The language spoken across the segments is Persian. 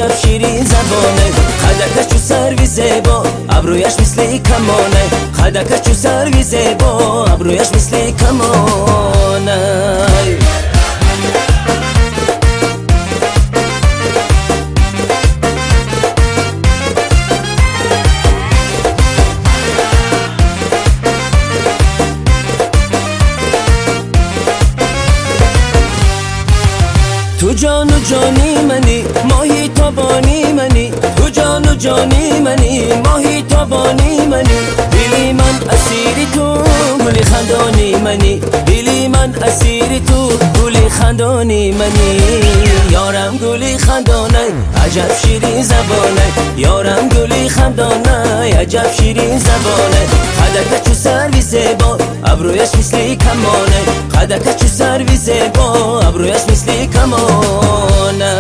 عجب شیرین زبانه خدکش تو سروی زیبا ابرویش مثل کمانه خدکش تو سروی زیبا ابرویش مثل کمانه تو جان و جانی منی ماهی تابانی منی تو جان و جانی منی ماهی تابانی منی دلی من اسیری تو گلی خندانی منی دلی من اسیری تو گلی خندانی منی یارم گلی خندانه عجب شیرین زبانه یارم گلی خندانه عجب شیرین زبانه خدکش تو سروی زیبا ابرویش مثل کمانه خدکش تو سروی زیبا ابرویش مثل کمانه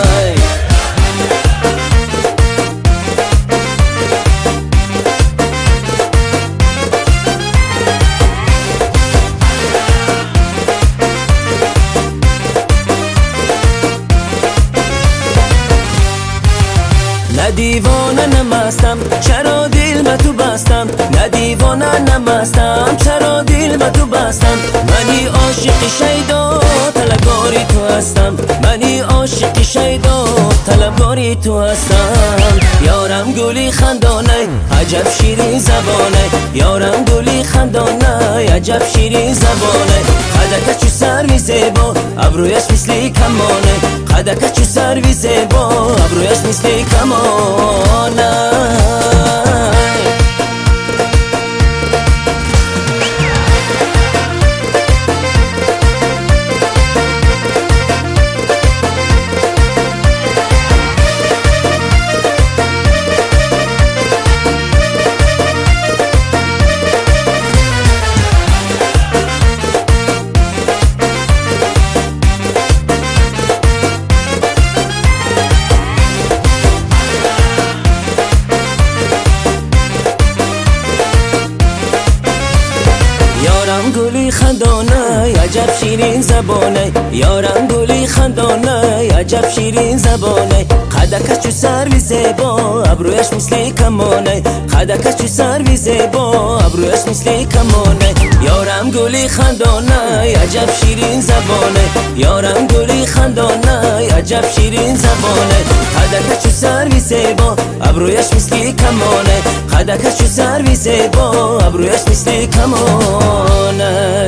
نه دیوانه نمستم چرا دل من تو بستم نه دیوانه نمستم چرا دل من تو بستم منی عاشق شیدا طلبکاری تو هستم منی عاشق شیدا طلبکاری تو هستم یارم گلی خندانه عجب شیرین زبانه یارم گلی خندانه عجب شیرین زبانه خدکش تو سروی زیبا ابرویش مثل کمانه خدکش تو سروی زیبا ابرویش مثل کمانه یارم گلی خندانه عجب شیرین زبانه یارم گلی خندانه عجب شیرین زبانه خدکش تو سروی زیبا ابرویش مثل کمانه خدکش تو سروی زیبا ابرویش مثل کمانه یارم گلی خندانه عجب شیرین زبانه یارم گلی خندانه عجب شیرین زبانه خدکش تو سروی زیبا ابرویش مثل کمانه خدکش تو سروی زیبا ابرویش مثل کمانه